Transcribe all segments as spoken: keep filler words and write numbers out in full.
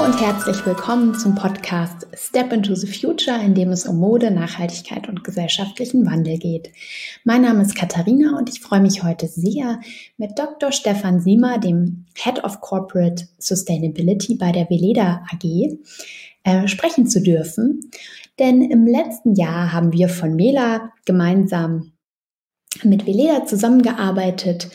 Hallo und herzlich willkommen zum Podcast Step into the Future, in dem es um Mode, Nachhaltigkeit und gesellschaftlichen Wandel geht. Mein Name ist Katharina und ich freue mich heute sehr, mit Doktor Stefan Siemer, dem Head of Corporate Sustainability bei der Weleda A G, äh, sprechen zu dürfen. Denn im letzten Jahr haben wir von Mela gemeinsam mit Weleda zusammengearbeitet.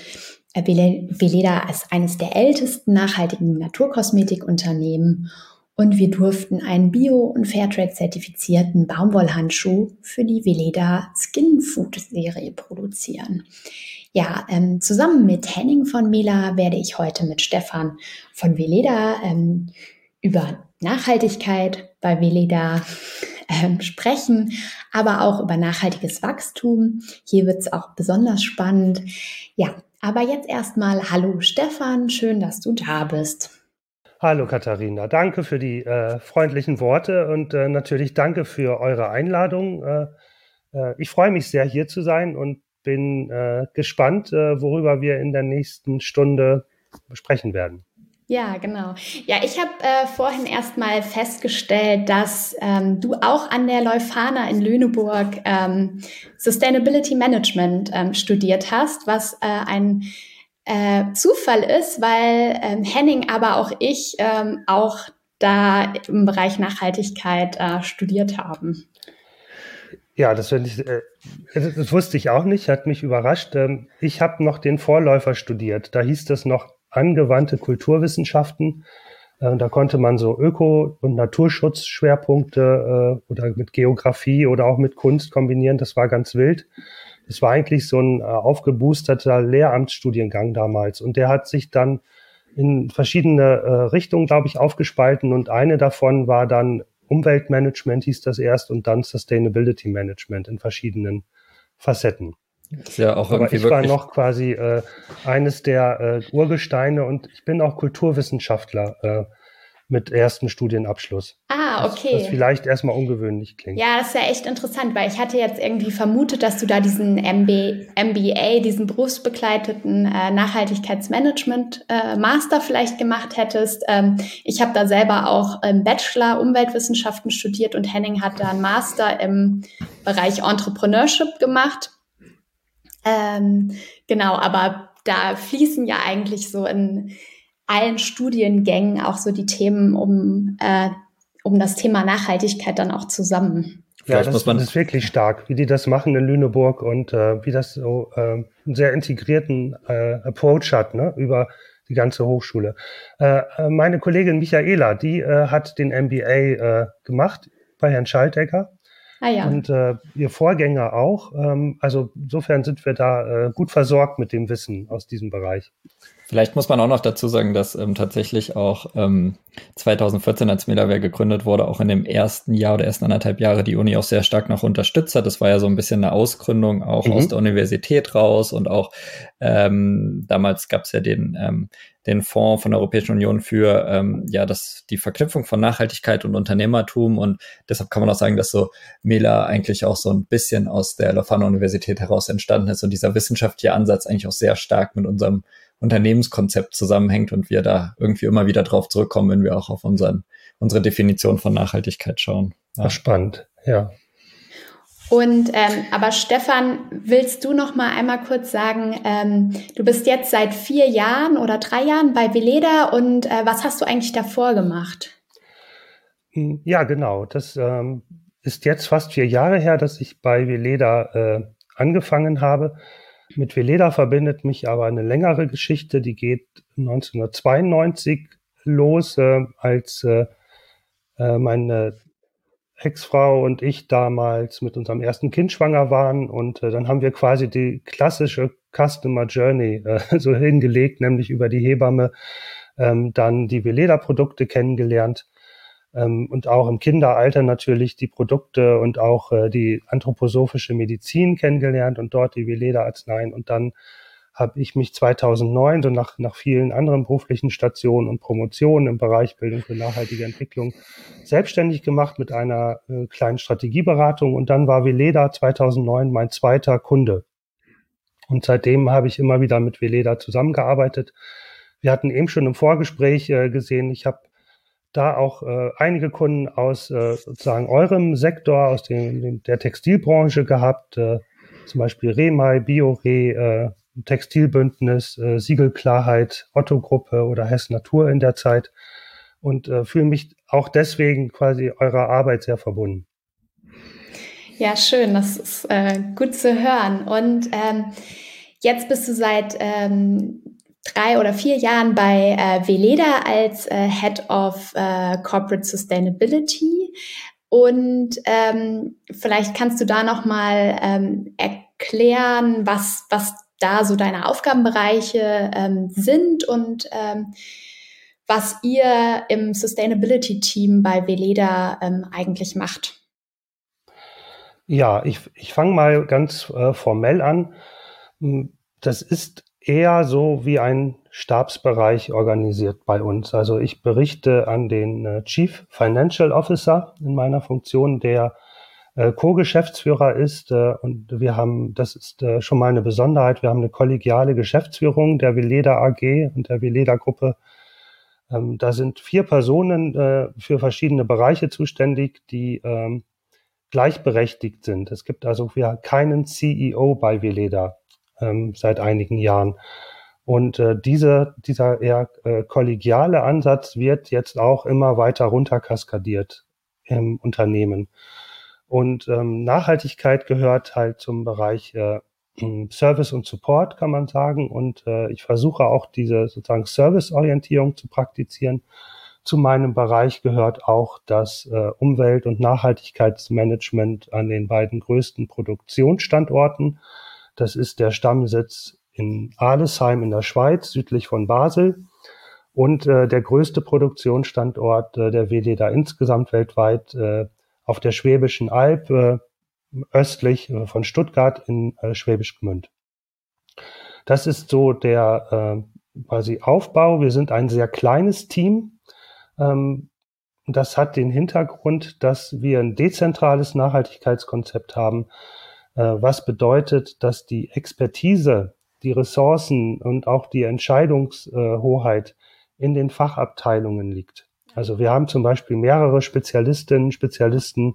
Weleda ist eines der ältesten nachhaltigen Naturkosmetikunternehmen und wir durften einen Bio- und Fairtrade-zertifizierten Baumwollhandschuh für die Weleda Skin Food Serie produzieren. Ja, ähm, zusammen mit Henning von Mela werde ich heute mit Stefan von Weleda ähm, über Nachhaltigkeit bei Weleda ähm, sprechen, aber auch über nachhaltiges Wachstum. Hier wird es auch besonders spannend. Ja, aber jetzt erstmal hallo Stefan, schön, dass du da bist. Hallo Katharina, danke für die äh, freundlichen Worte und äh, natürlich danke für eure Einladung. Äh, äh, ich freue mich sehr, hier zu sein und bin äh, gespannt, äh, worüber wir in der nächsten Stunde sprechen werden. Ja, genau. Ja, ich habe äh, vorhin erstmal festgestellt, dass ähm, du auch an der Leuphana in Lüneburg ähm, Sustainability Management ähm, studiert hast, was äh, ein äh, Zufall ist, weil ähm, Henning, aber auch ich ähm, auch da im Bereich Nachhaltigkeit äh, studiert haben. Ja, das, ich, äh, das, das wusste ich auch nicht, hat mich überrascht. Ähm, ich habe noch den Vorläufer studiert, da hieß das noch angewandte Kulturwissenschaften. Äh, da konnte man so Öko- und Naturschutzschwerpunkte äh, oder mit Geografie oder auch mit Kunst kombinieren. Das war ganz wild. Das war eigentlich so ein äh, aufgeboosterter Lehramtsstudiengang damals. Und der hat sich dann in verschiedene äh, Richtungen, glaube ich, aufgespalten. Und eine davon war dann Umweltmanagement, hieß das erst, und dann Sustainability Management in verschiedenen Facetten. Das ist ja auch Aber irgendwie ich war wirklich noch quasi äh, eines der äh, Urgesteine und ich bin auch Kulturwissenschaftler äh, mit ersten Studienabschluss. Ah, okay. Was, was vielleicht erstmal ungewöhnlich klingt. Ja, das ist ja echt interessant, weil ich hatte jetzt irgendwie vermutet, dass du da diesen M B A, diesen berufsbegleiteten äh, Nachhaltigkeitsmanagement äh, Master vielleicht gemacht hättest. Ähm, ich habe da selber auch im Bachelor Umweltwissenschaften studiert und Henning hat da einen Master im Bereich Entrepreneurship gemacht. Ähm, genau, aber da fließen ja eigentlich so in allen Studiengängen auch so die Themen um, äh, um das Thema Nachhaltigkeit dann auch zusammen. Ja, das, das ist wirklich stark, wie die das machen in Lüneburg und äh, wie das so äh, einen sehr integrierten äh, Approach hat, ne, über die ganze Hochschule. Äh, meine Kollegin Michaela, die äh, hat den M B A äh, gemacht bei Herrn Schaltegger. Ah, ja. Und äh, ihr Vorgänger auch. Ähm, also insofern sind wir da äh, gut versorgt mit dem Wissen aus diesem Bereich. Vielleicht muss man auch noch dazu sagen, dass ähm, tatsächlich auch ähm, zweitausendvierzehn, als Melaware gegründet wurde, auch in dem ersten Jahr oder ersten anderthalb Jahre die Uni auch sehr stark noch unterstützt hat. Das war ja so ein bisschen eine Ausgründung auch mhm. aus der Universität raus und auch ähm, damals gab es ja den ähm, den Fonds von der Europäischen Union für ähm, ja das die Verknüpfung von Nachhaltigkeit und Unternehmertum und deshalb kann man auch sagen, dass so Mela eigentlich auch so ein bisschen aus der Leuphana-Universität heraus entstanden ist und dieser wissenschaftliche Ansatz eigentlich auch sehr stark mit unserem Unternehmenskonzept zusammenhängt und wir da irgendwie immer wieder drauf zurückkommen, wenn wir auch auf unseren, unsere Definition von Nachhaltigkeit schauen. Ja. Ach, spannend, ja. Und ähm, aber Stefan, willst du noch mal einmal kurz sagen, ähm, du bist jetzt seit vier Jahren oder drei Jahren bei Weleda und äh, was hast du eigentlich davor gemacht? Ja, genau. Das ähm, ist jetzt fast vier Jahre her, dass ich bei Weleda äh, angefangen habe. Mit Weleda verbindet mich aber eine längere Geschichte, die geht neunzehnhundertzweiundneunzig los, äh, als äh, meine Ex-Frau und ich damals mit unserem ersten Kind schwanger waren und äh, dann haben wir quasi die klassische Customer Journey äh, so hingelegt, nämlich über die Hebamme ähm, dann die Weleda-Produkte kennengelernt ähm, und auch im Kinderalter natürlich die Produkte und auch äh, die anthroposophische Medizin kennengelernt und dort die Weleda-Arzneien und dann habe ich mich zweitausendneun, so nach, nach vielen anderen beruflichen Stationen und Promotionen im Bereich Bildung für nachhaltige Entwicklung, selbstständig gemacht mit einer äh, kleinen Strategieberatung. Und dann war Weleda zweitausendneun mein zweiter Kunde. Und seitdem habe ich immer wieder mit Weleda zusammengearbeitet. Wir hatten eben schon im Vorgespräch äh, gesehen, ich habe da auch äh, einige Kunden aus äh, sozusagen eurem Sektor, aus dem, dem, der Textilbranche gehabt, äh, zum Beispiel Remai, Biore, äh, Textilbündnis, äh, Siegelklarheit, Otto-Gruppe oder Hess Natur in der Zeit und äh, fühle mich auch deswegen quasi eurer Arbeit sehr verbunden. Ja, schön, das ist äh, gut zu hören. Und ähm, jetzt bist du seit ähm, drei oder vier Jahren bei äh, Weleda als äh, Head of äh, Corporate Sustainability. Und ähm, vielleicht kannst du da nochmal ähm, erklären, was, was da so deine Aufgabenbereiche ähm, sind und ähm, was ihr im Sustainability-Team bei Weleda ähm, eigentlich macht. Ja, ich, ich fange mal ganz äh, formell an. Das ist eher so wie ein Stabsbereich organisiert bei uns. Also ich berichte an den äh, Chief Financial Officer in meiner Funktion, der äh, Co-Geschäftsführer ist. Äh, und wir haben, das ist äh, schon mal eine Besonderheit, wir haben eine kollegiale Geschäftsführung der Weleda A G und der Weleda Gruppe. Ähm, da sind vier Personen äh, für verschiedene Bereiche zuständig, die ähm, gleichberechtigt sind. Es gibt also wir keinen C E O bei Weleda ähm, seit einigen Jahren. Und äh, diese, dieser eher äh, kollegiale Ansatz wird jetzt auch immer weiter runterkaskadiert im Unternehmen. Und ähm, Nachhaltigkeit gehört halt zum Bereich äh, Service und Support, kann man sagen. Und äh, ich versuche auch diese sozusagen Serviceorientierung zu praktizieren. Zu meinem Bereich gehört auch das äh, Umwelt- und Nachhaltigkeitsmanagement an den beiden größten Produktionsstandorten. Das ist der Stammsitz in Arlesheim in der Schweiz, südlich von Basel. Und äh, der größte Produktionsstandort äh, der Weleda insgesamt weltweit äh, auf der Schwäbischen Alb, äh, östlich äh, von Stuttgart in äh, Schwäbisch Gmünd. Das ist so der äh, quasi Aufbau. Wir sind ein sehr kleines Team. Das hat den Hintergrund, dass wir ein dezentrales Nachhaltigkeitskonzept haben, was bedeutet, dass die Expertise, die Ressourcen und auch die Entscheidungshoheit in den Fachabteilungen liegt. Also wir haben zum Beispiel mehrere Spezialistinnen, Spezialisten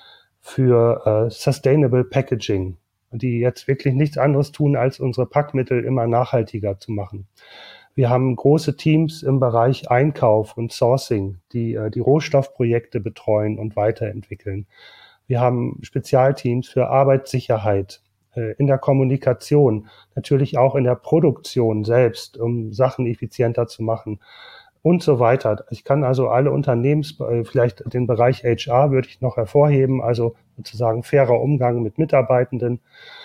für Sustainable Packaging, die jetzt wirklich nichts anderes tun, als unsere Packmittel immer nachhaltiger zu machen. Wir haben große Teams im Bereich Einkauf und Sourcing, die äh, die Rohstoffprojekte betreuen und weiterentwickeln. Wir haben Spezialteams für Arbeitssicherheit äh, in der Kommunikation, natürlich auch in der Produktion selbst, um Sachen effizienter zu machen und so weiter. Ich kann also alle Unternehmens, äh, vielleicht den Bereich H R würde ich noch hervorheben, also sozusagen fairer Umgang mit Mitarbeitenden.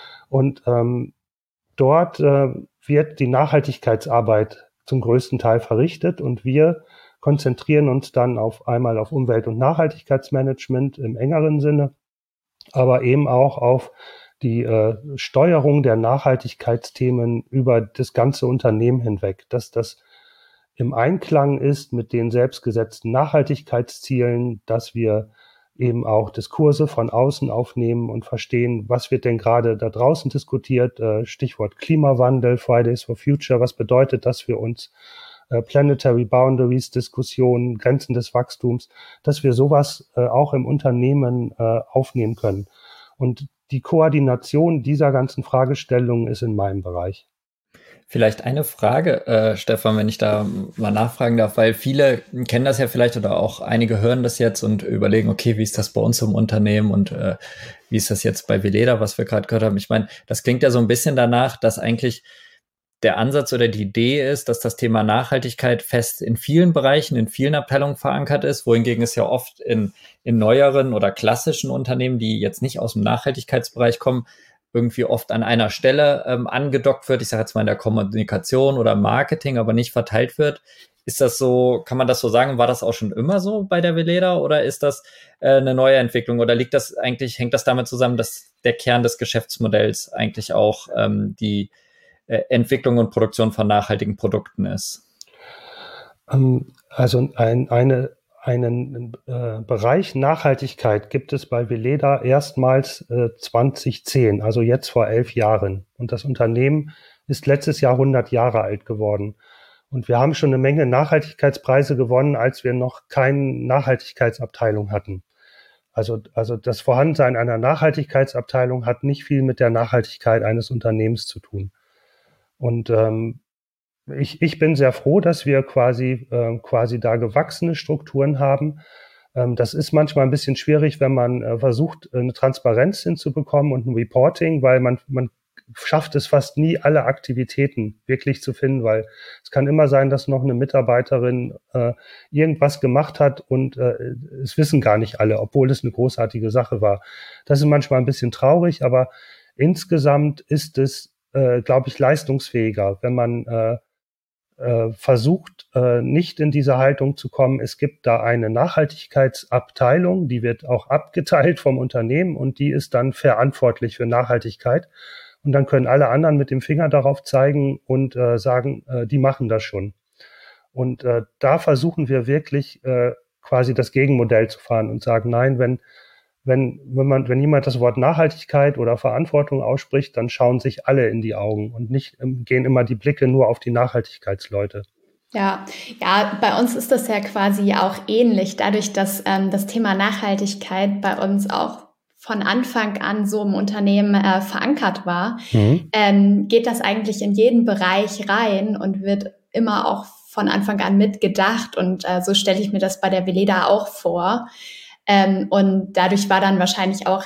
Und ähm, dort äh, wird die Nachhaltigkeitsarbeit zum größten Teil verrichtet und wir konzentrieren uns dann auf einmal auf Umwelt- und Nachhaltigkeitsmanagement im engeren Sinne, aber eben auch auf die äh, Steuerung der Nachhaltigkeitsthemen über das ganze Unternehmen hinweg, dass das im Einklang ist mit den selbstgesetzten Nachhaltigkeitszielen, dass wir eben auch Diskurse von außen aufnehmen und verstehen, was wird denn gerade da draußen diskutiert, Stichwort Klimawandel, Fridays for Future, was bedeutet das für uns, Planetary Boundaries, Diskussionen, Grenzen des Wachstums, dass wir sowas auch im Unternehmen aufnehmen können. Und die Koordination dieser ganzen Fragestellungen ist in meinem Bereich. Vielleicht eine Frage, äh, Stefan, wenn ich da mal nachfragen darf, weil viele kennen das ja vielleicht oder auch einige hören das jetzt und überlegen, okay, wie ist das bei uns im Unternehmen und äh, wie ist das jetzt bei Weleda, was wir gerade gehört haben. Ich meine, das klingt ja so ein bisschen danach, dass eigentlich der Ansatz oder die Idee ist, dass das Thema Nachhaltigkeit fest in vielen Bereichen, in vielen Abteilungen verankert ist, wohingegen es ja oft in, in neueren oder klassischen Unternehmen, die jetzt nicht aus dem Nachhaltigkeitsbereich kommen, irgendwie oft an einer Stelle ähm, angedockt wird, ich sage jetzt mal in der Kommunikation oder Marketing, aber nicht verteilt wird. Ist das so, kann man das so sagen, war das auch schon immer so bei der Weleda oder ist das äh, eine neue Entwicklung oder liegt das eigentlich, hängt das damit zusammen, dass der Kern des Geschäftsmodells eigentlich auch ähm, die äh, Entwicklung und Produktion von nachhaltigen Produkten ist? Um, also ein, eine Einen äh, Bereich Nachhaltigkeit gibt es bei Weleda erstmals äh, zwanzig zehn, also jetzt vor elf Jahren. Und das Unternehmen ist letztes Jahr hundert Jahre alt geworden. Und wir haben schon eine Menge Nachhaltigkeitspreise gewonnen, als wir noch keine Nachhaltigkeitsabteilung hatten. Also, also das Vorhandensein einer Nachhaltigkeitsabteilung hat nicht viel mit der Nachhaltigkeit eines Unternehmens zu tun. Und ähm, ich, ich bin sehr froh, dass wir quasi, äh, quasi da gewachsene Strukturen haben. Ähm, das ist manchmal ein bisschen schwierig, wenn man äh, versucht, eine Transparenz hinzubekommen und ein Reporting, weil man, man schafft es fast nie, alle Aktivitäten wirklich zu finden, weil es kann immer sein, dass noch eine Mitarbeiterin äh, irgendwas gemacht hat und äh, es wissen gar nicht alle, obwohl es eine großartige Sache war. Das ist manchmal ein bisschen traurig, aber insgesamt ist es, äh, glaube ich, leistungsfähiger, wenn man äh, äh, versucht, äh, nicht in diese Haltung zu kommen. Es gibt da eine Nachhaltigkeitsabteilung, die wird auch abgeteilt vom Unternehmen und die ist dann verantwortlich für Nachhaltigkeit. Und dann können alle anderen mit dem Finger darauf zeigen und äh, sagen, äh, die machen das schon. Und äh, da versuchen wir wirklich äh, quasi das Gegenmodell zu fahren und sagen, nein, wenn wenn wenn man wenn jemand das Wort Nachhaltigkeit oder Verantwortung ausspricht, dann schauen sich alle in die Augen und nicht ähm, gehen immer die Blicke nur auf die Nachhaltigkeitsleute. Ja, ja, bei uns ist das ja quasi auch ähnlich, dadurch, dass ähm, das Thema Nachhaltigkeit bei uns auch von Anfang an so im Unternehmen äh, verankert war, mhm. ähm, geht das eigentlich in jeden Bereich rein und wird immer auch von Anfang an mitgedacht. Und äh, so stelle ich mir das bei der Weleda auch vor. Ähm, und dadurch war dann wahrscheinlich auch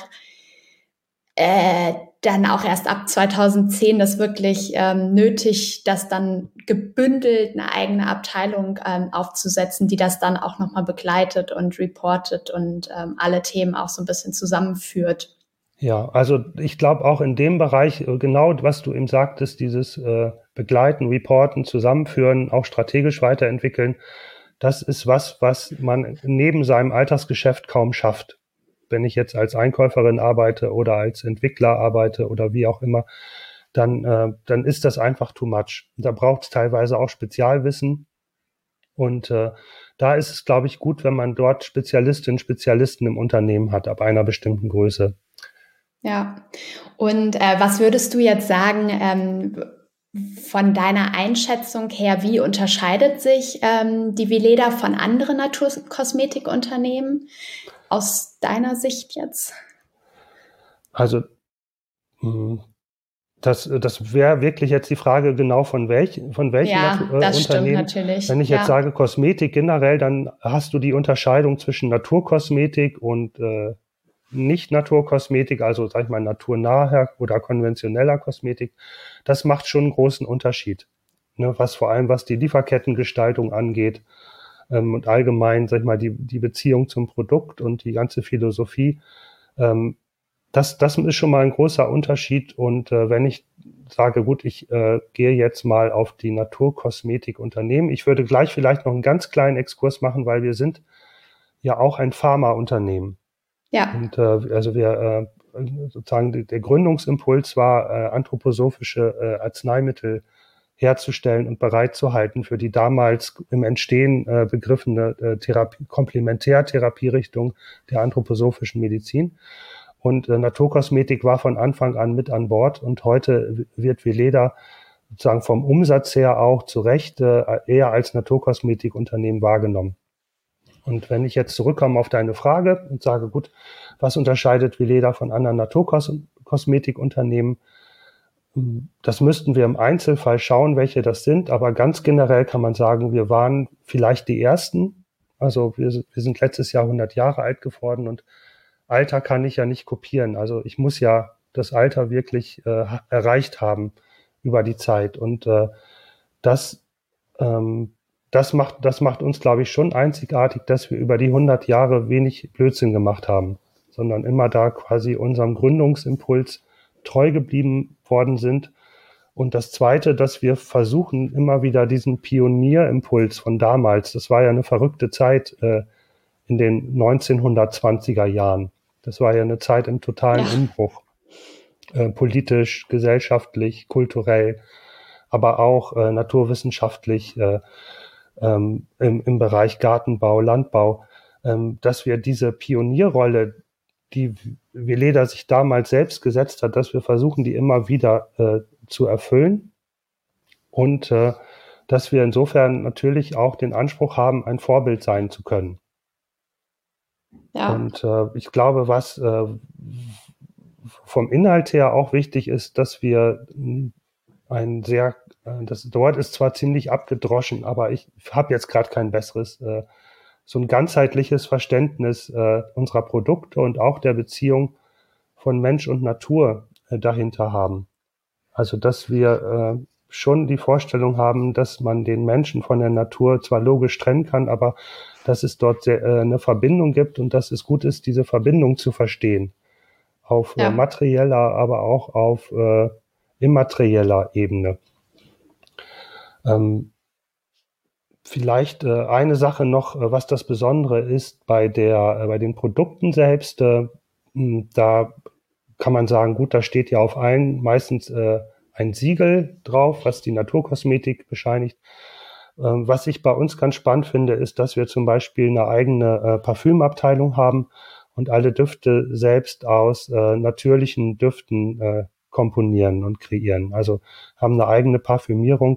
äh, dann auch erst ab zweitausendzehn das wirklich ähm, nötig, das dann gebündelt eine eigene Abteilung ähm, aufzusetzen, die das dann auch nochmal begleitet und reportet und ähm, alle Themen auch so ein bisschen zusammenführt. Ja, also ich glaube auch in dem Bereich, genau was du eben sagtest, dieses äh, Begleiten, Reporten, Zusammenführen, auch strategisch weiterentwickeln, das ist was, was man neben seinem Alltagsgeschäft kaum schafft. Wenn ich jetzt als Einkäuferin arbeite oder als Entwickler arbeite oder wie auch immer, dann, äh, dann ist das einfach too much. Da braucht es teilweise auch Spezialwissen. Und äh, da ist es, glaube ich, gut, wenn man dort Spezialistinnen, Spezialisten im Unternehmen hat, ab einer bestimmten Größe. Ja, und äh, was würdest du jetzt sagen, ähm, von deiner Einschätzung her, wie unterscheidet sich ähm, die Weleda von anderen Naturkosmetikunternehmen aus deiner Sicht jetzt? Also das, das wäre wirklich jetzt die Frage genau von, welch, von welchem ja, Natu- äh, das Unternehmen. Stimmt natürlich. Wenn ich ja. jetzt sage Kosmetik generell, dann hast du die Unterscheidung zwischen Naturkosmetik und äh, Nicht-Naturkosmetik, also sag ich mal naturnaher oder konventioneller Kosmetik. Das macht schon einen großen Unterschied, ne, was vor allem was die Lieferkettengestaltung angeht ähm, und allgemein, sag ich mal, die, die Beziehung zum Produkt und die ganze Philosophie. Ähm, das, das ist schon mal ein großer Unterschied. Und äh, wenn ich sage, gut, ich äh, gehe jetzt mal auf die Naturkosmetikunternehmen, ich würde gleich vielleicht noch einen ganz kleinen Exkurs machen, weil wir sind ja auch ein Pharmaunternehmen. Ja. Und äh, also wir äh, sozusagen der Gründungsimpuls war, äh, anthroposophische äh, Arzneimittel herzustellen und bereitzuhalten für die damals im Entstehen äh, begriffene äh, Therapie, Komplementärtherapierichtung der anthroposophischen Medizin. Und äh, Naturkosmetik war von Anfang an mit an Bord und heute wird Weleda sozusagen vom Umsatz her auch zu Recht äh, eher als Naturkosmetikunternehmen wahrgenommen. Und wenn ich jetzt zurückkomme auf deine Frage und sage, gut, was unterscheidet Weleda von anderen Naturkosmetikunternehmen? Das müssten wir im Einzelfall schauen, welche das sind. Aber ganz generell kann man sagen, wir waren vielleicht die Ersten. Also wir, wir sind letztes Jahr hundert Jahre alt geworden und Alter kann ich ja nicht kopieren. Also ich muss ja das Alter wirklich äh, erreicht haben über die Zeit. Und äh, das ähm, Das macht, das macht uns, glaube ich, schon einzigartig, dass wir über die hundert Jahre wenig Blödsinn gemacht haben, sondern immer da quasi unserem Gründungsimpuls treu geblieben worden sind. Und das Zweite, dass wir versuchen, immer wieder diesen Pionierimpuls von damals, das war ja eine verrückte Zeit äh, in den neunzehnhundertzwanziger Jahren. Das war ja eine Zeit im totalen ja. Umbruch, äh, politisch, gesellschaftlich, kulturell, aber auch äh, naturwissenschaftlich, äh, Ähm, im, im Bereich Gartenbau, Landbau, ähm, dass wir diese Pionierrolle, die Weleda sich damals selbst gesetzt hat, dass wir versuchen, die immer wieder äh, zu erfüllen und äh, dass wir insofern natürlich auch den Anspruch haben, ein Vorbild sein zu können. Ja. Und äh, ich glaube, was äh, vom Inhalt her auch wichtig ist, dass wir ein sehr, äh, das Wort ist zwar ziemlich abgedroschen, aber ich habe jetzt gerade kein besseres, äh, so ein ganzheitliches Verständnis äh, unserer Produkte und auch der Beziehung von Mensch und Natur äh, dahinter haben. Also, dass wir äh, schon die Vorstellung haben, dass man den Menschen von der Natur zwar logisch trennen kann, aber dass es dort sehr, äh, eine Verbindung gibt und dass es gut ist, diese Verbindung zu verstehen. Auf ja. äh, materieller, aber auch auf äh, immaterieller Ebene. Ähm, vielleicht äh, eine Sache noch, äh, was das Besondere ist bei der, äh, bei den Produkten selbst. Äh, da kann man sagen, gut, da steht ja auf allen meistens äh, ein Siegel drauf, was die Naturkosmetik bescheinigt. Ähm, was ich bei uns ganz spannend finde, ist, dass wir zum Beispiel eine eigene äh, Parfümabteilung haben und alle Düfte selbst aus äh, natürlichen Düften äh, komponieren und kreieren. Also haben eine eigene Parfümierung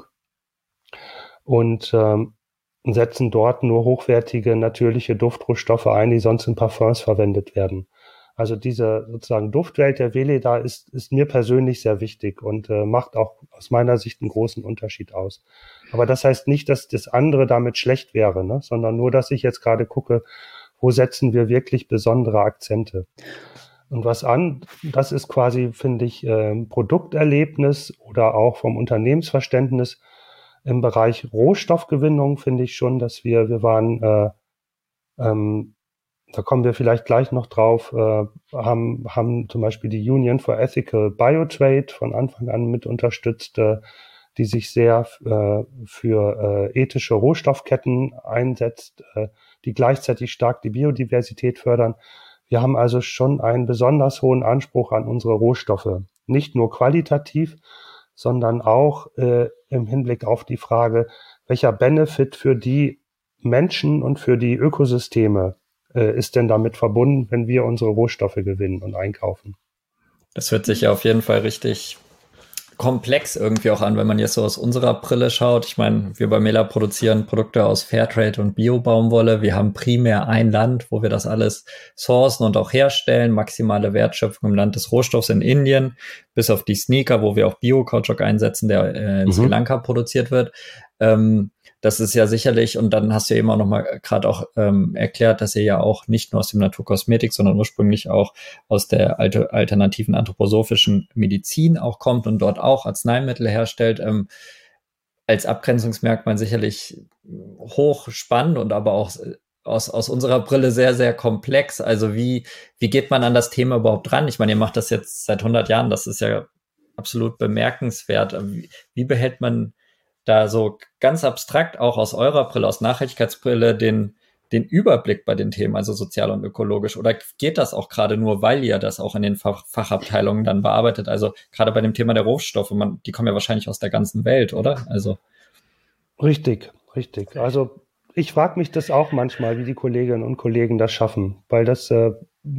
und ähm, setzen dort nur hochwertige natürliche Duftrohstoffe ein, die sonst in Parfums verwendet werden. Also diese sozusagen Duftwelt der Weleda ist, ist mir persönlich sehr wichtig und äh, macht auch aus meiner Sicht einen großen Unterschied aus. Aber das heißt nicht, dass das andere damit schlecht wäre, ne? Sondern nur, dass ich jetzt gerade gucke, wo setzen wir wirklich besondere Akzente. Und was an, das ist quasi, finde ich, äh, Produkterlebnis oder auch vom Unternehmensverständnis im Bereich Rohstoffgewinnung, finde ich schon, dass wir, wir waren, äh, ähm, da kommen wir vielleicht gleich noch drauf, äh, haben, haben zum Beispiel die Union for Ethical Biotrade von Anfang an mit unterstützt, äh, die sich sehr äh, für äh, ethische Rohstoffketten einsetzt, äh, die gleichzeitig stark die Biodiversität fördern. Wir haben also schon einen besonders hohen Anspruch an unsere Rohstoffe. Nicht nur qualitativ, sondern auch äh, im Hinblick auf die Frage, welcher Benefit für die Menschen und für die Ökosysteme äh, ist denn damit verbunden, wenn wir unsere Rohstoffe gewinnen und einkaufen. Das hört sich ja auf jeden Fall richtig komplex irgendwie auch an, wenn man jetzt so aus unserer Brille schaut. Ich meine, wir bei Mela produzieren Produkte aus Fairtrade und Bio-Baumwolle. Wir haben primär ein Land, wo wir das alles sourcen und auch herstellen. Maximale Wertschöpfung im Land des Rohstoffs in Indien, bis auf die Sneaker, wo wir auch Bio-Kautschuk einsetzen, der äh, in mhm. Sri Lanka produziert wird. Ähm, das ist ja sicherlich, und dann hast du eben auch nochmal gerade auch ähm, erklärt, dass ihr ja auch nicht nur aus dem Naturkosmetik, sondern ursprünglich auch aus der alte, alternativen anthroposophischen Medizin auch kommt und dort auch Arzneimittel herstellt. Ähm, als Abgrenzungsmerkmal sicherlich hochspannend und aber auch aus, aus unserer Brille sehr, sehr komplex. Also wie, wie geht man an das Thema überhaupt ran? Ich meine, ihr macht das jetzt seit hundert Jahren, das ist ja absolut bemerkenswert. Wie, wie behält man da so ganz abstrakt auch aus eurer Brille, aus Nachhaltigkeitsbrille, den, den Überblick bei den Themen, also sozial und ökologisch? Oder geht das auch gerade nur, weil ihr das auch in den Fach, Fachabteilungen dann bearbeitet? Also gerade bei dem Thema der Rohstoffe, man, die kommen ja wahrscheinlich aus der ganzen Welt, oder? Also Richtig, richtig. Also ich frage mich das auch manchmal, wie die Kolleginnen und Kollegen das schaffen, weil das, äh,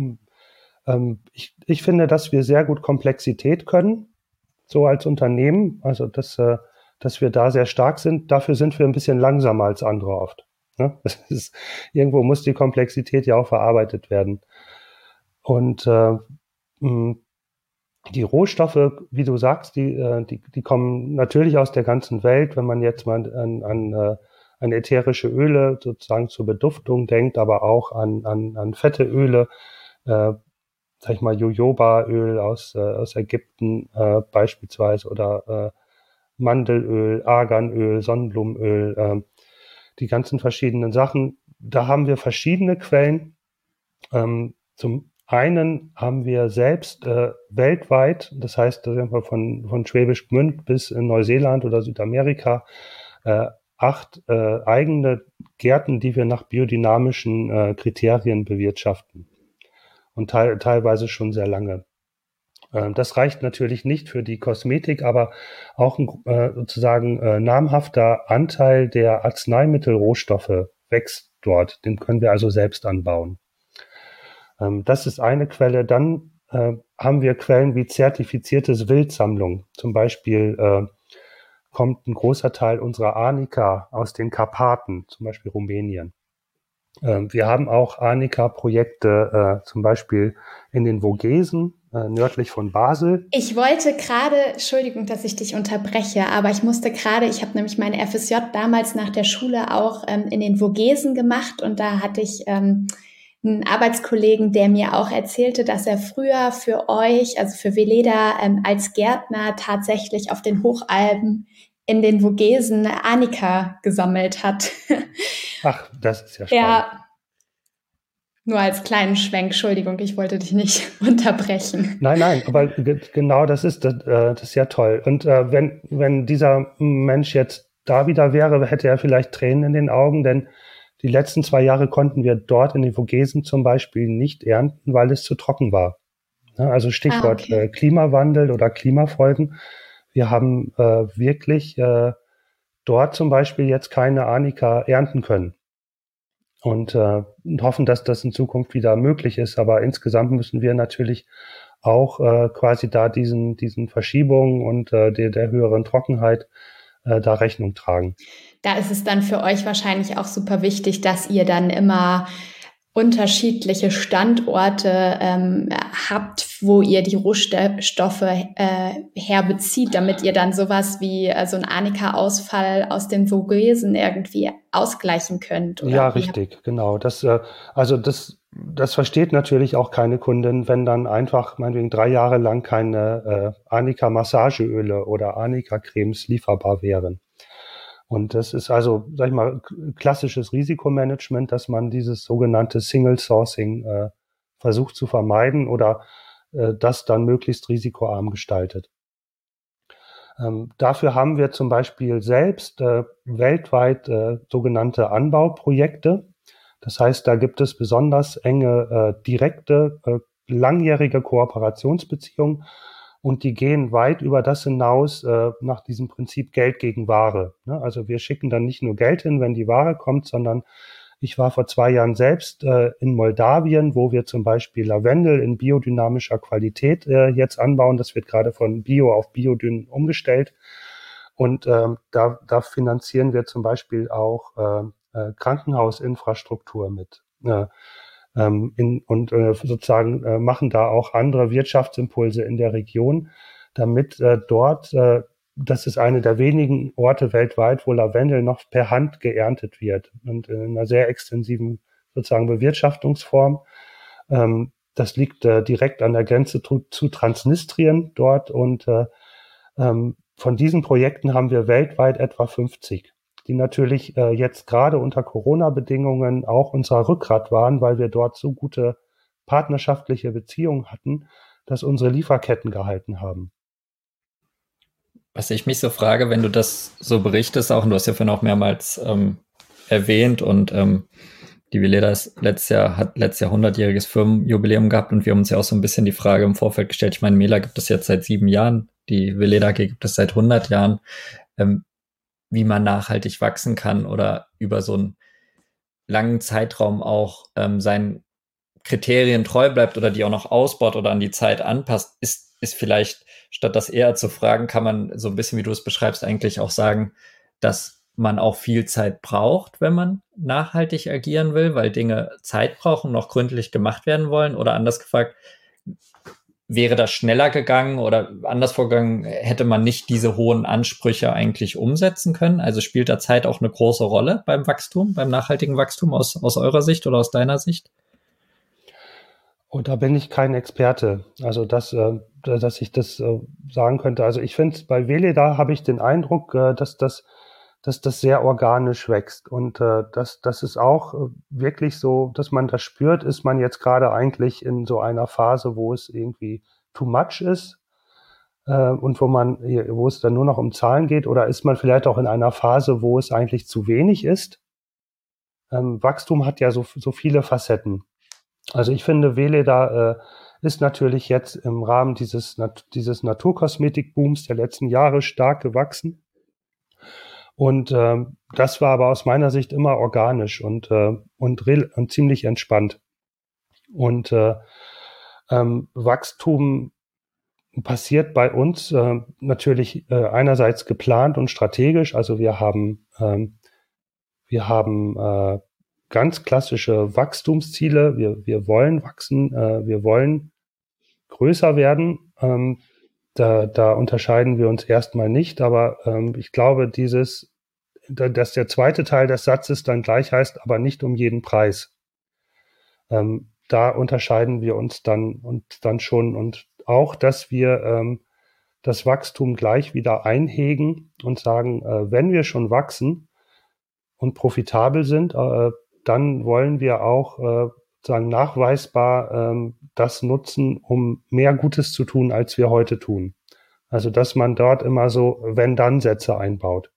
ähm, ich, ich finde, dass wir sehr gut Komplexität können, so als Unternehmen, also das äh, dass wir da sehr stark sind. Dafür sind wir ein bisschen langsamer als andere oft. Ne? Das ist, irgendwo muss die Komplexität ja auch verarbeitet werden. Und äh, die Rohstoffe, wie du sagst, die, äh, die, die kommen natürlich aus der ganzen Welt. Wenn man jetzt mal an, an, äh, an ätherische Öle sozusagen zur Beduftung denkt, aber auch an, an, an fette Öle, äh, sag ich mal Jojobaöl aus, äh, aus Ägypten äh, beispielsweise oder äh, Mandelöl, Arganöl, Sonnenblumenöl, äh, die ganzen verschiedenen Sachen. Da haben wir verschiedene Quellen. Ähm, zum einen haben wir selbst äh, weltweit, das heißt von, von Schwäbisch Gmünd bis in Neuseeland oder Südamerika, äh, acht äh, eigene Gärten, die wir nach biodynamischen äh, Kriterien bewirtschaften. Und te- teilweise schon sehr lange. Das reicht natürlich nicht für die Kosmetik, aber auch ein äh, sozusagen äh, namhafter Anteil der Arzneimittelrohstoffe wächst dort. Den können wir also selbst anbauen. Ähm, das ist eine Quelle. Dann äh, haben wir Quellen wie zertifiziertes Wildsammlung. Zum Beispiel äh, kommt ein großer Teil unserer Arnika aus den Karpaten, zum Beispiel Rumänien. Ähm, wir haben auch Arnika-Projekte, äh, zum Beispiel in den Vogesen, äh, nördlich von Basel. Ich wollte gerade, Entschuldigung, dass ich dich unterbreche, aber ich musste gerade, ich habe nämlich meine F S J damals nach der Schule auch ähm, in den Vogesen gemacht und da hatte ich ähm, einen Arbeitskollegen, der mir auch erzählte, dass er früher für euch, also für Veleda, ähm, als Gärtner tatsächlich auf den Hochalpen in den Vogesen Arnika gesammelt hat. Ach, das ist ja spannend. Ja, nur als kleinen Schwenk, Entschuldigung, ich wollte dich nicht unterbrechen. Nein, nein, aber ge- genau das ist, das, äh, das ist ja toll. Und äh, wenn, wenn dieser Mensch jetzt da wieder wäre, hätte er vielleicht Tränen in den Augen, denn die letzten zwei Jahre konnten wir dort in den Vogesen zum Beispiel nicht ernten, weil es zu trocken war. Ja, also Stichwort Ah, okay. äh, Klimawandel oder Klimafolgen. Wir haben äh, wirklich äh, dort zum Beispiel jetzt keine Arnika ernten können. Und äh, hoffen, dass das in Zukunft wieder möglich ist. Aber insgesamt müssen wir natürlich auch äh, quasi da diesen, diesen Verschiebungen und äh, der, der höheren Trockenheit äh, da Rechnung tragen. Da ist es dann für euch wahrscheinlich auch super wichtig, dass ihr dann immer unterschiedliche Standorte ähm, habt, wo ihr die Rohstoffe äh, herbezieht, damit ihr dann sowas wie äh, so ein Arnika-Ausfall aus den Vogesen irgendwie ausgleichen könnt. Oder Ja, wie richtig, habt- genau. Das, äh, also das, das versteht natürlich auch keine Kundin, wenn dann einfach meinetwegen drei Jahre lang keine äh, Arnika-Massageöle oder Arnika-Cremes lieferbar wären. Und das ist also, sag ich mal, klassisches Risikomanagement, dass man dieses sogenannte Single Sourcing äh, versucht zu vermeiden oder äh, das dann möglichst risikoarm gestaltet. Ähm, dafür haben wir zum Beispiel selbst äh, weltweit äh, sogenannte Anbauprojekte. Das heißt, da gibt es besonders enge, äh, direkte, äh, langjährige Kooperationsbeziehungen. Und die gehen weit über das hinaus äh, nach diesem Prinzip Geld gegen Ware. Ne? Also wir schicken dann nicht nur Geld hin, wenn die Ware kommt, sondern ich war vor zwei Jahren selbst äh, in Moldawien, wo wir zum Beispiel Lavendel in biodynamischer Qualität äh, jetzt anbauen. Das wird gerade von Bio auf Biodyn umgestellt. Und ähm, da, da finanzieren wir zum Beispiel auch äh, äh, Krankenhausinfrastruktur mit. Äh, ähm, in, und äh, sozusagen äh, machen da auch andere Wirtschaftsimpulse in der Region, damit äh, dort, äh, das ist eine der wenigen Orte weltweit, wo Lavendel noch per Hand geerntet wird und in einer sehr extensiven sozusagen Bewirtschaftungsform. Ähm, das liegt äh, direkt an der Grenze zu, zu Transnistrien dort und äh, ähm, von diesen Projekten haben wir weltweit etwa fünfzig, die natürlich äh, jetzt gerade unter Corona-Bedingungen auch unser Rückgrat waren, weil wir dort so gute partnerschaftliche Beziehungen hatten, dass unsere Lieferketten gehalten haben. Was ich mich so frage, wenn du das so berichtest, auch, und du hast ja vorhin auch mehrmals ähm, erwähnt und ähm, die Veleda ist letztes Jahr, hat letztes Jahr hundertjähriges Firmenjubiläum gehabt und wir haben uns ja auch so ein bisschen die Frage im Vorfeld gestellt. Ich meine, Mela gibt es jetzt seit sieben Jahren, die Veleda gibt es seit hundert Jahren. Ähm, wie man nachhaltig wachsen kann oder über so einen langen Zeitraum auch ähm, seinen Kriterien treu bleibt oder die auch noch ausbaut oder an die Zeit anpasst, ist, ist vielleicht, statt das eher zu fragen, kann man so ein bisschen, wie du es beschreibst, eigentlich auch sagen, dass man auch viel Zeit braucht, wenn man nachhaltig agieren will, weil Dinge Zeit brauchen, noch gründlich gemacht werden wollen, oder anders gefragt, wäre das schneller gegangen oder anders vorgegangen, hätte man nicht diese hohen Ansprüche eigentlich umsetzen können? Also spielt da Zeit auch eine große Rolle beim Wachstum, beim nachhaltigen Wachstum aus, aus eurer Sicht oder aus deiner Sicht? Und da bin ich kein Experte, also dass, äh, dass ich das äh, sagen könnte. Also ich finde, bei Veleda habe ich den Eindruck, äh, dass das dass das sehr organisch wächst. Und äh, das, das ist auch äh, wirklich so, dass man das spürt, ist man jetzt gerade eigentlich in so einer Phase, wo es irgendwie too much ist äh, und wo man, wo es dann nur noch um Zahlen geht, oder ist man vielleicht auch in einer Phase, wo es eigentlich zu wenig ist? Ähm, Wachstum hat ja so, so viele Facetten. Also ich finde, Veleda äh, ist natürlich jetzt im Rahmen dieses, dieses Naturkosmetikbooms der letzten Jahre stark gewachsen. Und ähm, das war aber aus meiner Sicht immer organisch und, äh, und, und ziemlich entspannt. Und äh, ähm, Wachstum passiert bei uns äh, natürlich äh, einerseits geplant und strategisch. Also wir haben, ähm, wir haben äh, ganz klassische Wachstumsziele. Wir, wir wollen wachsen, äh, wir wollen größer werden. Ähm, da, da unterscheiden wir uns erstmal nicht. Aber ähm, ich glaube, dieses, da, dass der zweite Teil des Satzes dann gleich heißt, aber nicht um jeden Preis. Ähm, da unterscheiden wir uns dann und dann schon und auch, dass wir ähm, das Wachstum gleich wieder einhegen und sagen, äh, wenn wir schon wachsen und profitabel sind, äh, dann wollen wir auch äh, sagen nachweisbar ähm, das nutzen, um mehr Gutes zu tun, als wir heute tun. Also dass man dort immer so Wenn-Dann-Sätze einbaut.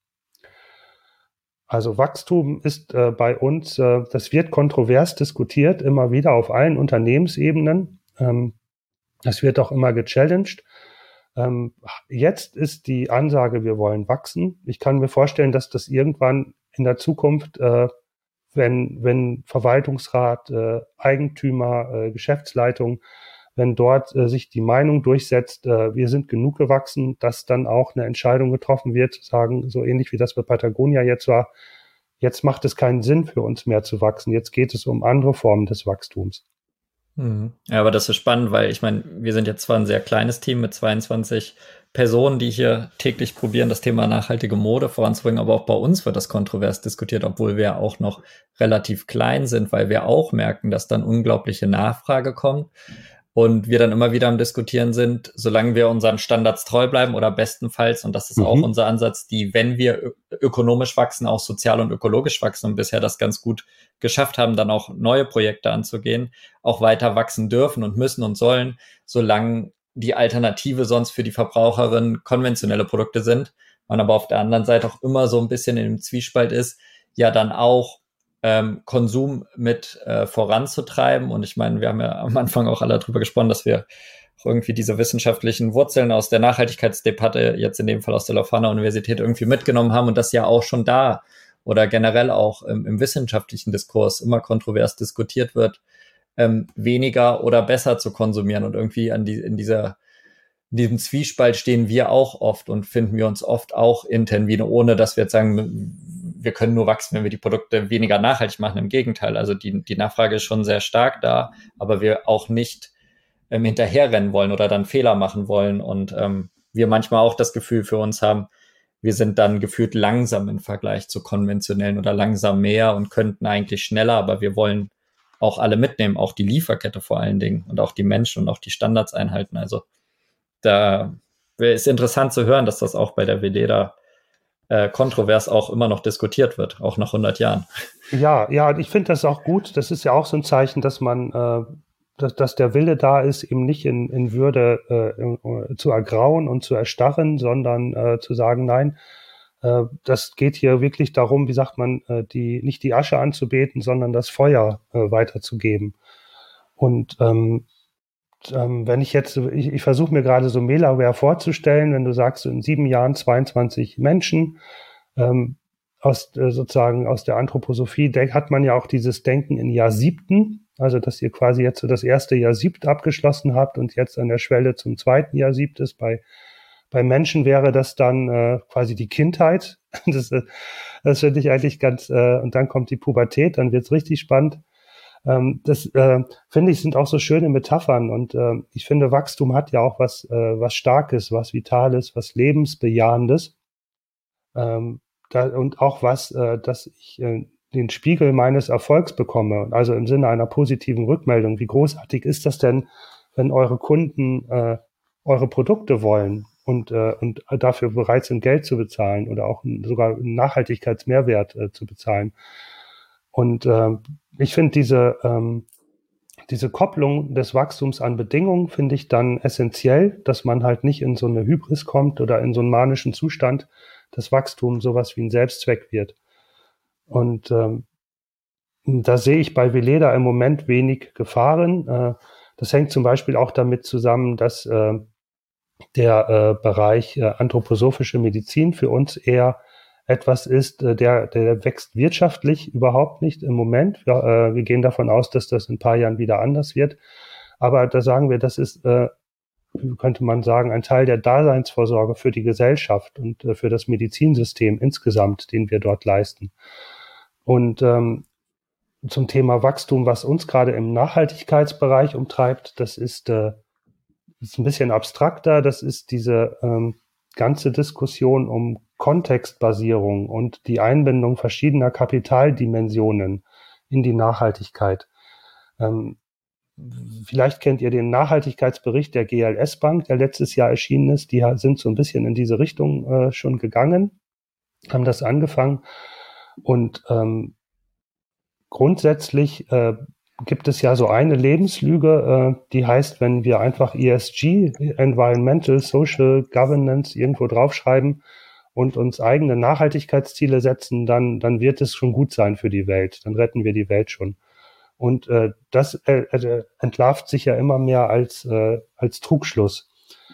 Also Wachstum ist äh, bei uns, äh, das wird kontrovers diskutiert, immer wieder auf allen Unternehmensebenen. Ähm, das wird auch immer gechallenged. Ähm, jetzt ist die Ansage, wir wollen wachsen. Ich kann mir vorstellen, dass das irgendwann in der Zukunft, äh, wenn, wenn Verwaltungsrat, äh, Eigentümer, äh, Geschäftsleitung, wenn dort äh, sich die Meinung durchsetzt, äh, wir sind genug gewachsen, dass dann auch eine Entscheidung getroffen wird, zu sagen, so ähnlich wie das bei Patagonia jetzt war, jetzt macht es keinen Sinn für uns mehr zu wachsen, jetzt geht es um andere Formen des Wachstums. Mhm. Ja, aber das ist spannend, weil ich meine, wir sind jetzt zwar ein sehr kleines Team mit zweiundzwanzig Personen, die hier täglich probieren, das Thema nachhaltige Mode voranzubringen, aber auch bei uns wird das kontrovers diskutiert, obwohl wir auch noch relativ klein sind, weil wir auch merken, dass dann unglaubliche Nachfrage kommt. Und wir dann immer wieder am Diskutieren sind, solange wir unseren Standards treu bleiben oder bestenfalls, und das ist mhm. auch unser Ansatz, die, wenn wir ö- ökonomisch wachsen, auch sozial und ökologisch wachsen und bisher das ganz gut geschafft haben, dann auch neue Projekte anzugehen, auch weiter wachsen dürfen und müssen und sollen, solange die Alternative sonst für die Verbraucherin konventionelle Produkte sind. Man aber auf der anderen Seite auch immer so ein bisschen in dem Zwiespalt ist, ja dann auch Ähm, Konsum mit äh, voranzutreiben. Und ich meine, wir haben ja am Anfang auch alle darüber gesprochen, dass wir auch irgendwie diese wissenschaftlichen Wurzeln aus der Nachhaltigkeitsdebatte, jetzt in dem Fall aus der Leuphana Universität, irgendwie mitgenommen haben und das ja auch schon da oder generell auch ähm, im wissenschaftlichen Diskurs immer kontrovers diskutiert wird, ähm, weniger oder besser zu konsumieren. Und irgendwie an die, in dieser in diesem Zwiespalt stehen wir auch oft und finden wir uns oft auch intern wieder, ohne dass wir jetzt sagen, wir können nur wachsen, wenn wir die Produkte weniger nachhaltig machen. Im Gegenteil, also die, die Nachfrage ist schon sehr stark da, aber wir auch nicht ähm, hinterherrennen wollen oder dann Fehler machen wollen. Und ähm, wir manchmal auch das Gefühl für uns haben, wir sind dann gefühlt langsam im Vergleich zu konventionellen oder langsam mehr und könnten eigentlich schneller, aber wir wollen auch alle mitnehmen, auch die Lieferkette vor allen Dingen und auch die Menschen und auch die Standards einhalten. Also da ist interessant zu hören, dass das auch bei der Veleda äh, kontrovers auch immer noch diskutiert wird, auch nach hundert Jahren. Ja, ja, ich finde das auch gut. Das ist ja auch so ein Zeichen, dass man, äh, dass, dass der Wille da ist, eben nicht in, in Würde äh, in, zu ergrauen und zu erstarren, sondern äh, zu sagen, nein, äh, das geht hier wirklich darum, wie sagt man, äh, die nicht die Asche anzubeten, sondern das Feuer äh, weiterzugeben. Und ähm, Ähm, wenn ich jetzt, ich, ich versuche mir gerade so Melaware vorzustellen, wenn du sagst, in sieben Jahren zweiundzwanzig Menschen, ähm, aus äh, sozusagen aus der Anthroposophie denk, hat man ja auch dieses Denken in Jahr siebten, also dass ihr quasi jetzt so das erste Jahr siebt abgeschlossen habt und jetzt an der Schwelle zum zweiten Jahr siebt ist. Bei, bei Menschen wäre das dann äh, quasi die Kindheit. Das, das finde ich eigentlich ganz, äh, und dann kommt die Pubertät, dann wird's richtig spannend. Ähm, das äh, finde ich sind auch so schöne Metaphern und äh, ich finde Wachstum hat ja auch was äh, was Starkes, was Vitales, was Lebensbejahendes ähm, da, und auch was, äh, dass ich äh, den Spiegel meines Erfolgs bekomme, also im Sinne einer positiven Rückmeldung. Wie großartig ist das denn, wenn eure Kunden äh, eure Produkte wollen und äh, und dafür bereit sind, Geld zu bezahlen oder auch sogar einen Nachhaltigkeitsmehrwert äh, zu bezahlen. Und äh, ich finde diese, ähm, diese Kopplung des Wachstums an Bedingungen finde ich dann essentiell, dass man halt nicht in so eine Hybris kommt oder in so einen manischen Zustand, dass Wachstum sowas wie ein Selbstzweck wird. Und ähm, da sehe ich bei Veleda im Moment wenig Gefahren. Äh, das hängt zum Beispiel auch damit zusammen, dass äh, der äh, Bereich äh, anthroposophische Medizin für uns eher etwas ist, der, der wächst wirtschaftlich überhaupt nicht im Moment. Wir, äh, wir gehen davon aus, dass das in ein paar Jahren wieder anders wird. Aber da sagen wir, das ist äh, könnte man sagen, ein Teil der Daseinsvorsorge für die Gesellschaft und äh, für das Medizinsystem insgesamt, den wir dort leisten. Und ähm, zum Thema Wachstum, was uns gerade im Nachhaltigkeitsbereich umtreibt, das ist, äh, ist ein bisschen abstrakter. Das ist diese ähm, ganze Diskussion um Kontextbasierung und die Einbindung verschiedener Kapitaldimensionen in die Nachhaltigkeit. Ähm, vielleicht kennt ihr den Nachhaltigkeitsbericht der G L S Bank, der letztes Jahr erschienen ist. Die sind so ein bisschen in diese Richtung äh, schon gegangen, haben das angefangen. Und ähm, grundsätzlich äh, gibt es ja so eine Lebenslüge, äh, die heißt, wenn wir einfach E S G, Environmental, Social Governance, irgendwo draufschreiben und uns eigene Nachhaltigkeitsziele setzen, dann, dann wird es schon gut sein für die Welt. Dann retten wir die Welt schon. Und äh, das äh, äh, entlarvt sich ja immer mehr als, äh, als Trugschluss.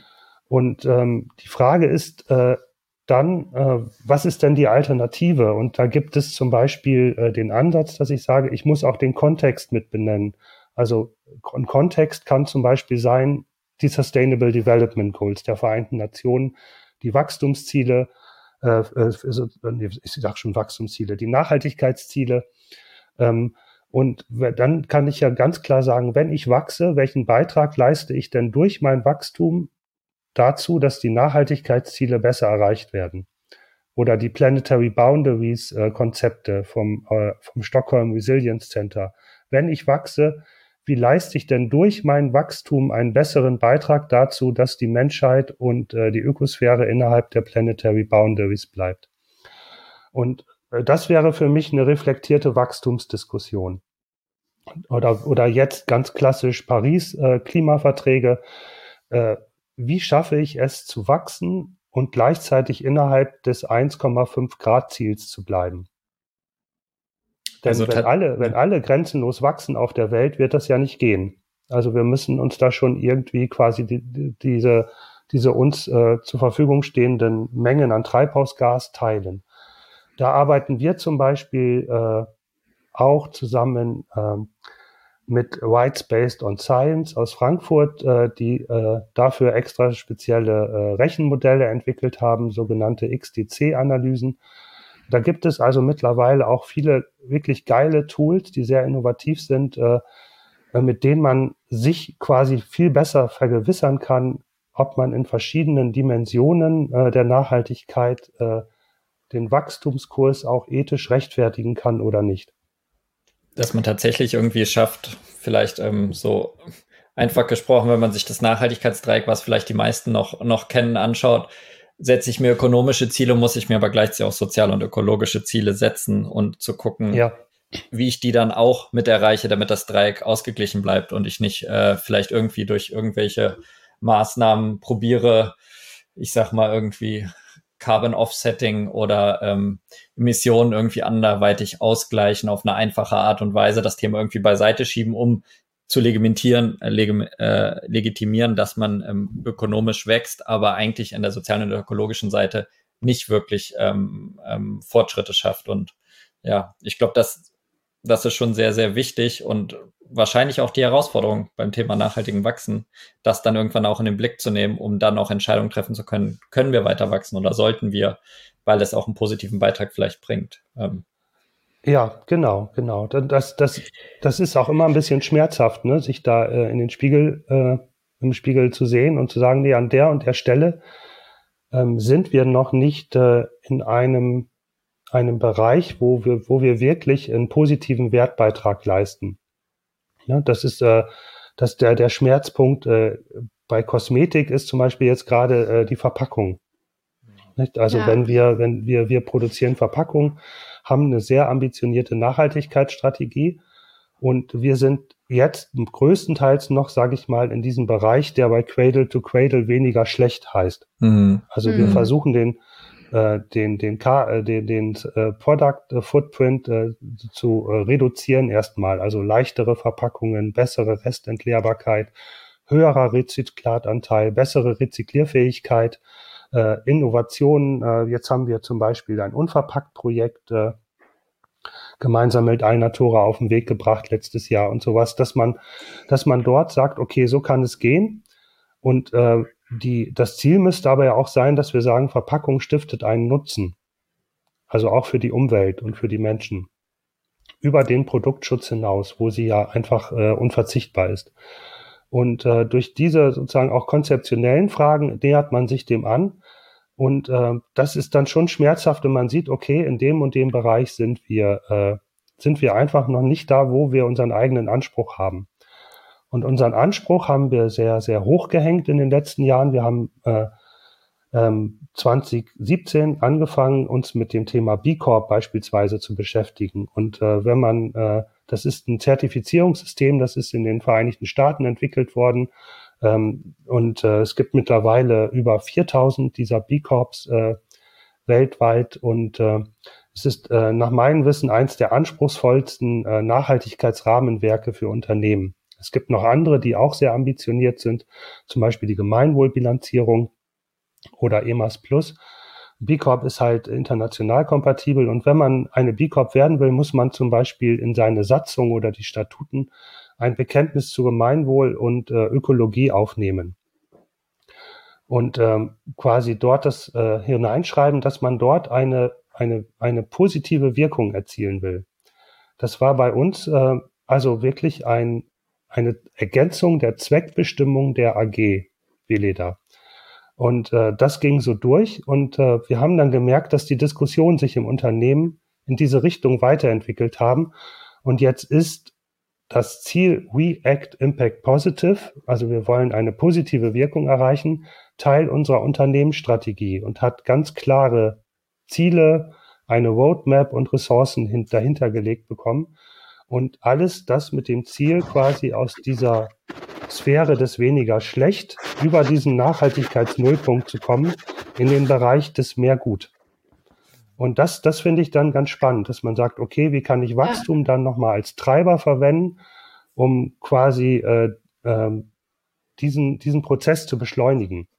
Und ähm, die Frage ist äh, dann, äh, was ist denn die Alternative? Und da gibt es zum Beispiel äh, den Ansatz, dass ich sage, ich muss auch den Kontext mit benennen. Also ein Kontext kann zum Beispiel sein, die Sustainable Development Goals der Vereinten Nationen, die Wachstumsziele, äh, äh, ich sage schon Wachstumsziele, die Nachhaltigkeitsziele. Ähm, und dann kann ich ja ganz klar sagen, wenn ich wachse, welchen Beitrag leiste ich denn durch mein Wachstum dazu, dass die Nachhaltigkeitsziele besser erreicht werden? Oder die Planetary Boundaries äh, Konzepte vom, äh, vom Stockholm Resilience Center. Wenn ich wachse, wie leiste ich denn durch mein Wachstum einen besseren Beitrag dazu, dass die Menschheit und äh, die Ökosphäre innerhalb der Planetary Boundaries bleibt? Und äh, das wäre für mich eine reflektierte Wachstumsdiskussion. Oder, oder jetzt ganz klassisch Paris, äh, Klimaverträge. Äh, wie schaffe ich es zu wachsen und gleichzeitig innerhalb des eins Komma fünf Grad Ziels zu bleiben? Denn also wenn alle, wenn alle grenzenlos wachsen auf der Welt, wird das ja nicht gehen. Also wir müssen uns da schon irgendwie quasi die, die, diese, diese uns äh, zur Verfügung stehenden Mengen an Treibhausgas teilen. Da arbeiten wir zum Beispiel äh, auch zusammen äh, mit Rights Based on Science aus Frankfurt, äh, die äh, dafür extra spezielle äh, Rechenmodelle entwickelt haben, sogenannte X D C-Analysen. Da gibt es also mittlerweile auch viele wirklich geile Tools, die sehr innovativ sind, äh, mit denen man sich quasi viel besser vergewissern kann, ob man in verschiedenen Dimensionen äh, der Nachhaltigkeit äh, den Wachstumskurs auch ethisch rechtfertigen kann oder nicht. Dass man tatsächlich irgendwie schafft, vielleicht ähm, so einfach gesprochen, wenn man sich das Nachhaltigkeitsdreieck, was vielleicht die meisten noch, noch kennen, anschaut, setze ich mir ökonomische Ziele, muss ich mir aber gleichzeitig auch soziale und ökologische Ziele setzen und zu gucken, ja, wie ich die dann auch mit erreiche, damit das Dreieck ausgeglichen bleibt und ich nicht äh, vielleicht irgendwie durch irgendwelche Maßnahmen probiere, ich sag mal irgendwie Carbon Offsetting oder ähm, Emissionen irgendwie anderweitig ausgleichen auf eine einfache Art und Weise, das Thema irgendwie beiseite schieben, um zu legitimieren, äh, legim, äh, legitimieren, dass man ähm, ökonomisch wächst, aber eigentlich in der sozialen und ökologischen Seite nicht wirklich ähm, ähm, Fortschritte schafft. Und ja, ich glaube, das, das ist schon sehr, sehr wichtig und wahrscheinlich auch die Herausforderung beim Thema nachhaltigen Wachsen, das dann irgendwann auch in den Blick zu nehmen, um dann auch Entscheidungen treffen zu können, können wir weiter wachsen oder sollten wir, weil es auch einen positiven Beitrag vielleicht bringt. Ähm, Ja, genau, genau. Das, das, das ist auch immer ein bisschen schmerzhaft, ne, sich da äh, in den Spiegel, äh, im Spiegel zu sehen und zu sagen, nee, an der und der Stelle ähm, sind wir noch nicht äh, in einem, einem Bereich, wo wir, wo wir wirklich einen positiven Wertbeitrag leisten. Ja, das ist, äh, das der, der Schmerzpunkt äh, bei Kosmetik ist zum Beispiel jetzt gerade äh, die Verpackung. Nicht? Also ja. wenn wir, wenn wir, wir produzieren Verpackung, haben eine sehr ambitionierte Nachhaltigkeitsstrategie und wir sind jetzt größtenteils noch, sage ich mal, in diesem Bereich, der bei Cradle to Cradle weniger schlecht heißt. Mhm. Also mhm. wir versuchen den äh, den den den den, den äh, Product Footprint äh, zu äh, reduzieren erstmal, also leichtere Verpackungen, bessere Restentleerbarkeit, höherer Rezyklatanteil, bessere Rezyklierfähigkeit. Äh, Innovationen. Äh, jetzt haben wir zum Beispiel ein Unverpackt-Projekt äh, gemeinsam mit Alnatura auf den Weg gebracht letztes Jahr und sowas, dass man, dass man dort sagt, okay, so kann es gehen, Und äh, die, das Ziel müsste aber ja auch sein, dass wir sagen, Verpackung stiftet einen Nutzen. Also auch für die Umwelt und für die Menschen. Über den Produktschutz hinaus, wo sie ja einfach äh, unverzichtbar ist. Und äh, durch diese sozusagen auch konzeptionellen Fragen nähert man sich dem an. Und äh, das ist dann schon schmerzhaft, wenn man sieht, okay, in dem und dem Bereich sind wir, äh, sind wir einfach noch nicht da, wo wir unseren eigenen Anspruch haben. Und unseren Anspruch haben wir sehr, sehr hoch gehängt in den letzten Jahren. Wir haben äh, ähm, zwanzig siebzehn angefangen, uns mit dem Thema B Corp beispielsweise zu beschäftigen. Und äh, wenn man, äh, das ist ein Zertifizierungssystem, das ist in den Vereinigten Staaten entwickelt worden. Ähm, und äh, es gibt mittlerweile über viertausend dieser B Corps äh, weltweit. Und äh, es ist äh, nach meinem Wissen eins der anspruchsvollsten äh, Nachhaltigkeitsrahmenwerke für Unternehmen. Es gibt noch andere, die auch sehr ambitioniert sind, zum Beispiel die Gemeinwohlbilanzierung oder E M A S Plus. B Corp ist halt international kompatibel und wenn man eine B Corp werden will, muss man zum Beispiel in seine Satzung oder die Statuten ein Bekenntnis zu Gemeinwohl und äh, Ökologie aufnehmen. Und ähm, quasi dort das äh, hineinschreiben, dass man dort eine, eine, eine positive Wirkung erzielen will. Das war bei uns äh, also wirklich ein, eine Ergänzung der Zweckbestimmung der A G Weleda. Und äh, das ging so durch und äh, wir haben dann gemerkt, dass die Diskussionen sich im Unternehmen in diese Richtung weiterentwickelt haben. Und jetzt ist das Ziel We Act Impact Positive, also wir wollen eine positive Wirkung erreichen, Teil unserer Unternehmensstrategie und hat ganz klare Ziele, eine Roadmap und Ressourcen hin- dahinter gelegt bekommen. Und alles das mit dem Ziel, quasi aus dieser Sphäre des weniger schlecht über diesen Nachhaltigkeitsnullpunkt zu kommen in den Bereich des mehr gut. Und das, das finde ich dann ganz spannend, dass man sagt, okay, wie kann ich Wachstum dann nochmal als Treiber verwenden, um quasi äh, äh, diesen, diesen Prozess zu beschleunigen.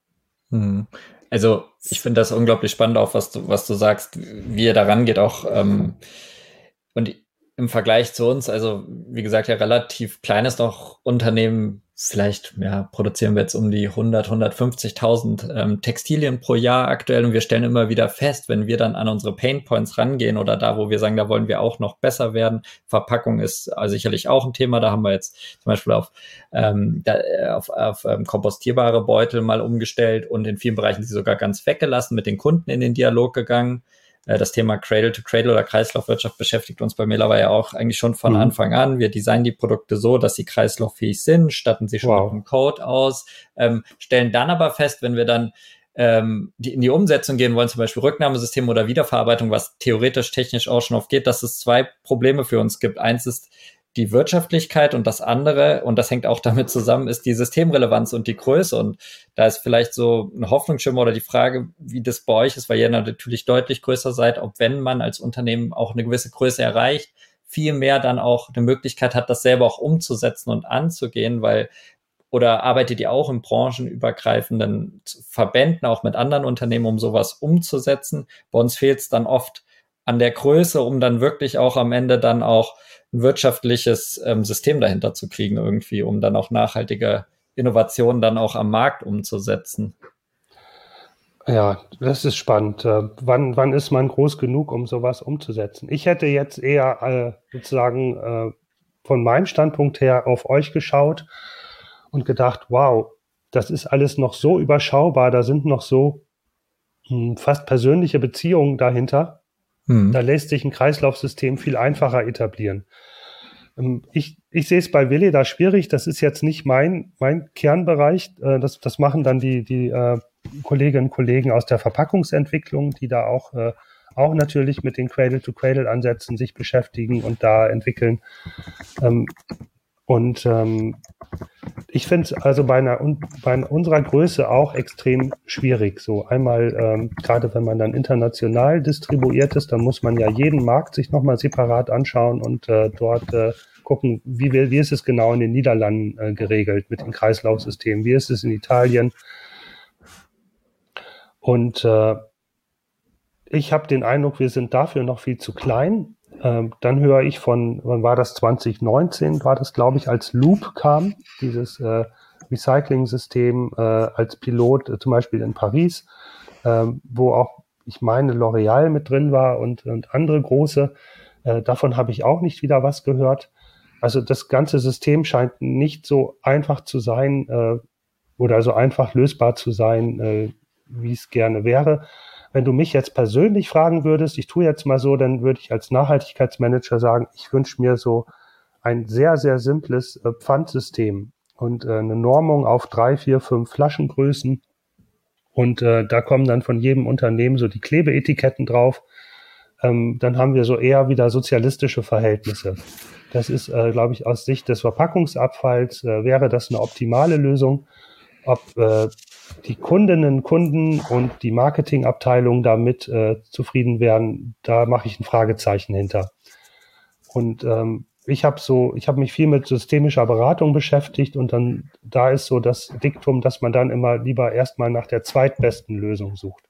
Hm. Also ich finde das unglaublich spannend, auch was du, was du sagst, wie ihr da rangeht, auch ähm, und im Vergleich zu uns, also wie gesagt, ja relativ kleines noch Unternehmen, vielleicht ja, produzieren wir jetzt um die hundert, hundertfünfzigtausend ähm, Textilien pro Jahr aktuell und wir stellen immer wieder fest, wenn wir dann an unsere Painpoints rangehen oder da, wo wir sagen, da wollen wir auch noch besser werden. Verpackung ist also sicherlich auch ein Thema, da haben wir jetzt zum Beispiel auf, ähm, da, auf, auf ähm, kompostierbare Beutel mal umgestellt und in vielen Bereichen sie sogar ganz weggelassen, mit den Kunden in den Dialog gegangen. Das Thema Cradle to Cradle oder Kreislaufwirtschaft beschäftigt uns bei Miller ja auch eigentlich schon von mhm. Anfang an. Wir designen die Produkte so, dass sie kreislauffähig sind, statten sie schon wow. mit einem Code aus, ähm, stellen dann aber fest, wenn wir dann ähm, die, in die Umsetzung gehen wollen, zum Beispiel Rücknahmesystem oder Wiederverarbeitung, was theoretisch technisch auch schon aufgeht, dass es zwei Probleme für uns gibt. Eins ist die Wirtschaftlichkeit und das andere, und das hängt auch damit zusammen, ist die Systemrelevanz und die Größe. Und da ist vielleicht so ein Hoffnungsschimmer oder die Frage, wie das bei euch ist, weil ihr natürlich deutlich größer seid, ob wenn man als Unternehmen auch eine gewisse Größe erreicht, viel mehr dann auch eine Möglichkeit hat, das selber auch umzusetzen und anzugehen, weil oder arbeitet ihr auch in branchenübergreifenden Verbänden, auch mit anderen Unternehmen, um sowas umzusetzen? Bei uns fehlt es dann oft an der Größe, um dann wirklich auch am Ende dann auch ein wirtschaftliches ähm, System dahinter zu kriegen irgendwie, um dann auch nachhaltige Innovationen dann auch am Markt umzusetzen. Ja, das ist spannend. Äh, wann, wann ist man groß genug, um sowas umzusetzen? Ich hätte jetzt eher äh, sozusagen äh, von meinem Standpunkt her auf euch geschaut und gedacht, wow, das ist alles noch so überschaubar, da sind noch so mh, fast persönliche Beziehungen dahinter. Hm. Da lässt sich ein Kreislaufsystem viel einfacher etablieren. Ich, ich sehe es bei Weleda schwierig, das ist jetzt nicht mein, mein Kernbereich, das, das machen dann die, die äh, Kolleginnen und Kollegen aus der Verpackungsentwicklung, die da auch, äh, auch natürlich mit den Cradle-to-Cradle-Ansätzen sich beschäftigen und da entwickeln. Ähm, und ähm, ich finde es also bei, einer, bei unserer Größe auch extrem schwierig. So einmal, ähm, gerade wenn man dann international distribuiert ist, dann muss man ja jeden Markt sich nochmal separat anschauen und äh, dort äh, gucken, wie, wie ist es genau in den Niederlanden äh, geregelt mit den Kreislaufsystemen, wie ist es in Italien. Und äh, ich habe den Eindruck, wir sind dafür noch viel zu klein. Ähm, dann höre ich von, wann war das, zwanzig neunzehn war das, glaube ich, als Loop kam, dieses äh, Recycling-System äh, als Pilot, äh, zum Beispiel in Paris, äh, wo auch, ich meine, L'Oréal mit drin war und, und andere große. Äh, davon habe ich auch nicht wieder was gehört. Also das ganze System scheint nicht so einfach zu sein äh, oder so einfach lösbar zu sein, äh, wie es gerne wäre. Wenn du mich jetzt persönlich fragen würdest, ich tue jetzt mal so, dann würde ich als Nachhaltigkeitsmanager sagen, ich wünsche mir so ein sehr, sehr simples äh, Pfandsystem und äh, eine Normung auf drei, vier, fünf Flaschengrößen. Und äh, da kommen dann von jedem Unternehmen so die Klebeetiketten drauf. Ähm, dann haben wir so eher wieder sozialistische Verhältnisse. Das ist, äh, glaube ich, aus Sicht des Verpackungsabfalls äh, wäre das eine optimale Lösung. Ob äh, die Kundinnen, Kunden und die Marketingabteilung damit äh, zufrieden wären, da mache ich ein Fragezeichen hinter. Und ähm, ich habe so, ich habe mich viel mit systemischer Beratung beschäftigt und dann da ist so das Diktum, dass man dann immer lieber erstmal nach der zweitbesten Lösung sucht.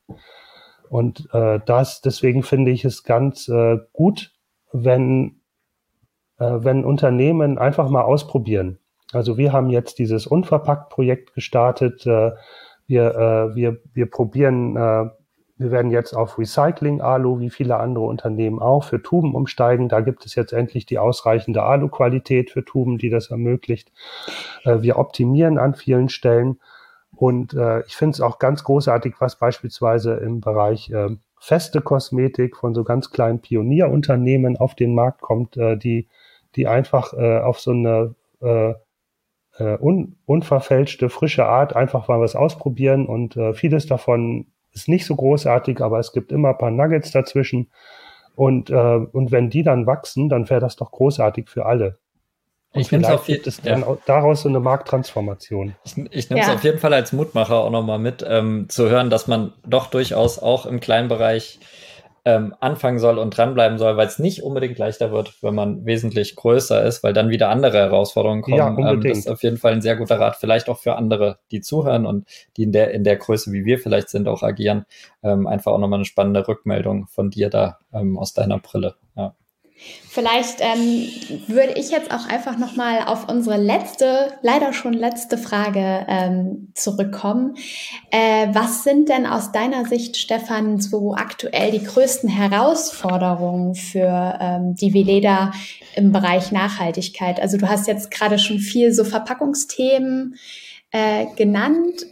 Und äh, das, deswegen finde ich es ganz äh, gut, wenn äh, wenn Unternehmen einfach mal ausprobieren. Also wir haben jetzt dieses Unverpackt-Projekt gestartet. Äh, wir äh, wir wir probieren. Äh, Wir werden jetzt auf Recycling-Alu, wie viele andere Unternehmen auch, für Tuben umsteigen. Da gibt es jetzt endlich die ausreichende Alu-Qualität für Tuben, die das ermöglicht. Äh, wir optimieren an vielen Stellen. Und äh, ich finde es auch ganz großartig, was beispielsweise im Bereich äh, feste Kosmetik von so ganz kleinen Pionierunternehmen auf den Markt kommt, äh, die, die einfach äh, auf so eine äh, äh, un, unverfälschte, frische Art einfach mal was ausprobieren. Und äh, vieles davon ist nicht so großartig, aber es gibt immer ein paar Nuggets dazwischen. Und, äh, und wenn die dann wachsen, dann wäre das doch großartig für alle. Und ich nehme es auf jeden Fall ja. daraus so eine Markttransformation. Ich, ich nehme es ja. auf jeden Fall als Mutmacher auch nochmal mit, ähm, zu hören, dass man doch durchaus auch im kleinen Bereich ähm, anfangen soll und dranbleiben soll, weil es nicht unbedingt leichter wird, wenn man wesentlich größer ist, weil dann wieder andere Herausforderungen kommen. Ja, unbedingt. Ähm, das ist auf jeden Fall ein sehr guter Rat, vielleicht auch für andere, die zuhören und die in der in der Größe, wie wir vielleicht sind, auch agieren. Ähm, einfach auch nochmal eine spannende Rückmeldung von dir da ähm, aus deiner Brille. Ja. Vielleicht ähm, würde ich jetzt auch einfach nochmal auf unsere letzte, leider schon letzte Frage ähm, zurückkommen. Äh, was sind denn aus deiner Sicht, Stefan, so aktuell die größten Herausforderungen für ähm, die Weleda im Bereich Nachhaltigkeit? Also du hast jetzt gerade schon viel so Verpackungsthemen äh, genannt.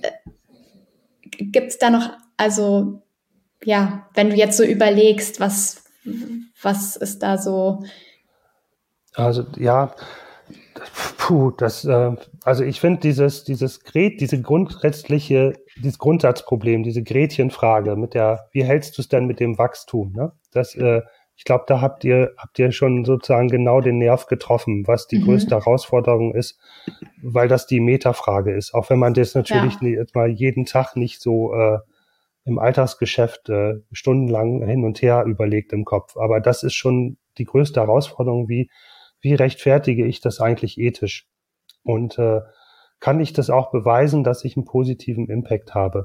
Gibt es da noch, also ja, wenn du jetzt so überlegst, was Was ist da so? Also ja, puh, das, äh, also ich finde dieses, dieses Gret, diese grundsätzliche, dieses Grundsatzproblem, diese Gretchenfrage mit der, wie hältst du es denn mit dem Wachstum? Ne? Das, äh, ich glaube, da habt ihr, habt ihr schon sozusagen genau den Nerv getroffen, was die mhm. größte Herausforderung ist, weil das die Metafrage ist. Auch wenn man das natürlich ja. jetzt mal jeden Tag nicht so äh, im Alltagsgeschäft äh, stundenlang hin und her überlegt im Kopf. Aber das ist schon die größte Herausforderung, wie, wie rechtfertige ich das eigentlich ethisch? Und äh, kann ich das auch beweisen, dass ich einen positiven Impact habe?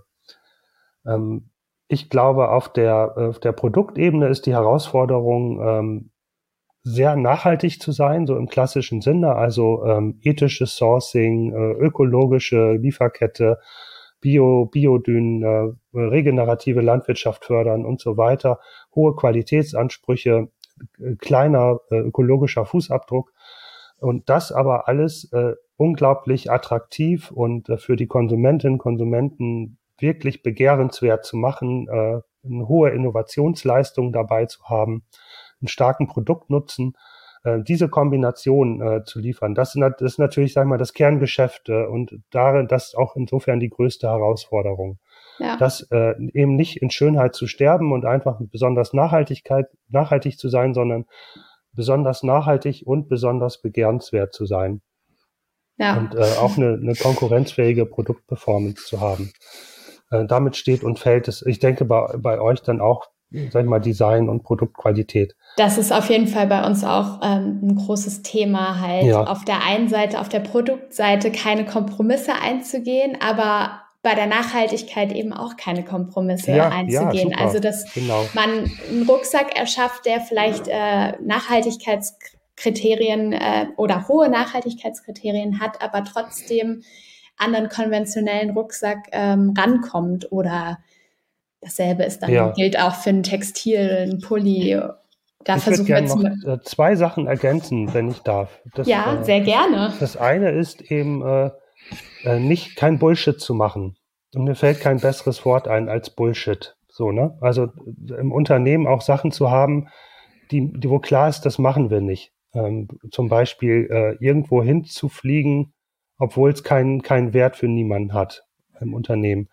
Ähm, ich glaube, auf der, auf der Produktebene ist die Herausforderung, ähm, sehr nachhaltig zu sein, so im klassischen Sinne, also ähm, ethisches Sourcing, äh, ökologische Lieferkette, Bio, Biodünen, äh, regenerative Landwirtschaft fördern und so weiter, hohe Qualitätsansprüche, äh, kleiner äh, ökologischer Fußabdruck und das aber alles äh, unglaublich attraktiv und äh, für die Konsumentinnen und Konsumenten wirklich begehrenswert zu machen, äh, eine hohe Innovationsleistung dabei zu haben, einen starken Produktnutzen, äh, diese Kombination äh, zu liefern. Das, das ist natürlich, sag ich mal, das Kerngeschäft äh, und darin, das ist auch insofern die größte Herausforderung. Ja. Das äh, eben nicht in Schönheit zu sterben und einfach besonders Nachhaltigkeit, nachhaltig zu sein, sondern besonders nachhaltig und besonders begehrenswert zu sein. Ja. Und äh, auch eine, eine konkurrenzfähige Produktperformance zu haben. Äh, damit steht und fällt es, ich denke, bei, bei euch dann auch, sag ich mal, Design und Produktqualität. Das ist auf jeden Fall bei uns auch ähm, ein großes Thema, halt ja. auf der einen Seite, auf der Produktseite keine Kompromisse einzugehen, aber bei der Nachhaltigkeit eben auch keine Kompromisse ja, einzugehen. Ja, also, dass genau. man einen Rucksack erschafft, der vielleicht äh, Nachhaltigkeitskriterien äh, oder hohe Nachhaltigkeitskriterien hat, aber trotzdem an einen konventionellen Rucksack ähm, rankommt. Oder dasselbe ist dann, Ja. gilt auch für ein Textil, ein Pulli. Da Ich würde versuchen wir gerne noch zum äh, zwei Sachen ergänzen, wenn ich darf. Das, Ja, äh, sehr gerne. Das, das eine ist eben äh, äh, nicht kein Bullshit zu machen. Und mir fällt kein besseres Wort ein als Bullshit. So, ne? Also im Unternehmen auch Sachen zu haben, die, die wo klar ist, das machen wir nicht. Ähm, zum Beispiel äh, irgendwo hinzufliegen, obwohl es keinen keinen Wert für niemanden hat im Unternehmen.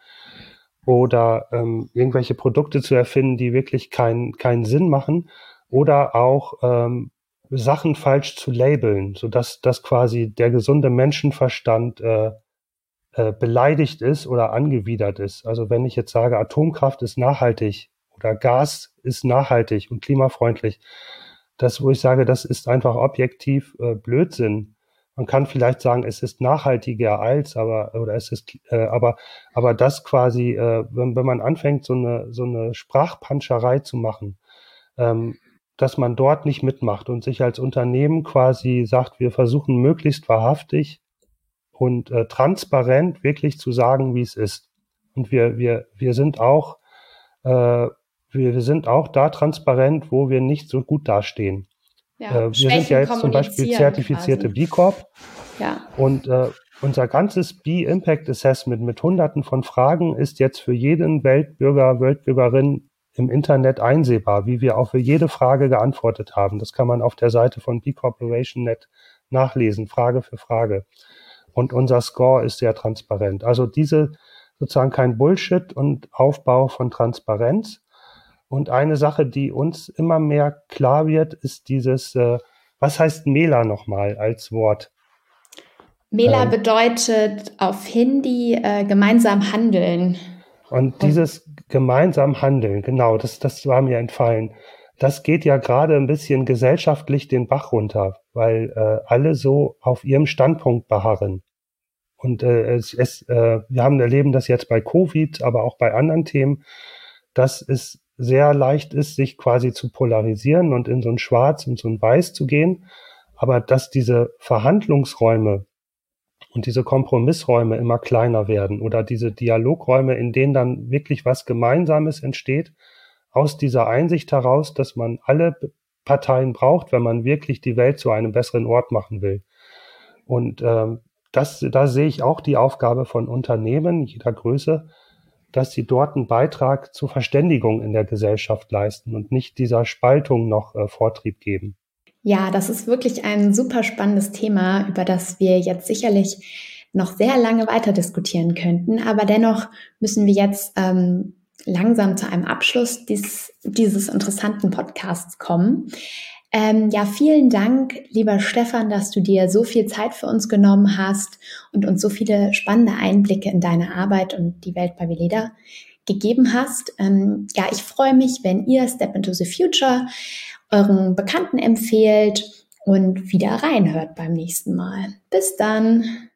Oder ähm, irgendwelche Produkte zu erfinden, die wirklich keinen keinen Sinn machen. Oder auch ähm, Sachen falsch zu labeln, sodass dass quasi der gesunde Menschenverstand äh, äh, beleidigt ist oder angewidert ist. Also wenn ich jetzt sage, Atomkraft ist nachhaltig oder Gas ist nachhaltig und klimafreundlich, das, wo ich sage, das ist einfach objektiv äh, Blödsinn. Man kann vielleicht sagen, es ist nachhaltiger als, aber oder es ist, äh, aber aber das quasi, äh, wenn, wenn man anfängt, so eine so eine Sprachpanscherei zu machen, ähm, dass man dort nicht mitmacht und sich als Unternehmen quasi sagt, wir versuchen möglichst wahrhaftig und äh, transparent wirklich zu sagen, wie es ist. Und wir wir wir sind auch äh, wir, wir sind auch da transparent, wo wir nicht so gut dastehen. Ja, Äh, wir sind ja jetzt zum Beispiel zertifizierte quasi. B Corp Ja. und äh, unser ganzes B-Impact Assessment mit hunderten von Fragen ist jetzt für jeden Weltbürger, Weltbürgerin im Internet einsehbar, wie wir auch für jede Frage geantwortet haben. Das kann man auf der Seite von B Corporation Punkt net nachlesen, Frage für Frage. Und unser Score ist sehr transparent. Also diese sozusagen kein Bullshit und Aufbau von Transparenz. Und eine Sache, die uns immer mehr klar wird, ist dieses, äh, was heißt Mela nochmal als Wort? Mela Ähm, bedeutet auf Hindi äh, gemeinsam handeln. Und dieses gemeinsam Handeln, genau, das, das war mir entfallen. Das geht ja gerade ein bisschen gesellschaftlich den Bach runter, weil äh, alle so auf ihrem Standpunkt beharren. Und äh, es, es, äh, wir haben erleben das jetzt bei Covid, aber auch bei anderen Themen, dass es sehr leicht ist, sich quasi zu polarisieren und in so ein Schwarz und so ein Weiß zu gehen. Aber dass diese Verhandlungsräume und diese Kompromissräume immer kleiner werden oder diese Dialogräume, in denen dann wirklich was Gemeinsames entsteht, aus dieser Einsicht heraus, dass man alle Parteien braucht, wenn man wirklich die Welt zu einem besseren Ort machen will. Und ähm, das, da sehe ich auch die Aufgabe von Unternehmen jeder Größe, dass sie dort einen Beitrag zur Verständigung in der Gesellschaft leisten und nicht dieser Spaltung noch äh, Vortrieb geben. Ja, das ist wirklich ein super spannendes Thema, über das wir jetzt sicherlich noch sehr lange weiter diskutieren könnten. Aber dennoch müssen wir jetzt ähm, langsam zu einem Abschluss dieses, dieses interessanten Podcasts kommen. Ähm, ja, vielen Dank, lieber Stefan, dass du dir so viel Zeit für uns genommen hast und uns so viele spannende Einblicke in deine Arbeit und die Welt bei Veleda gegeben hast. Ähm, ja, ich freue mich, wenn ihr Step into the Future euren Bekannten empfehlt und wieder reinhört beim nächsten Mal. Bis dann!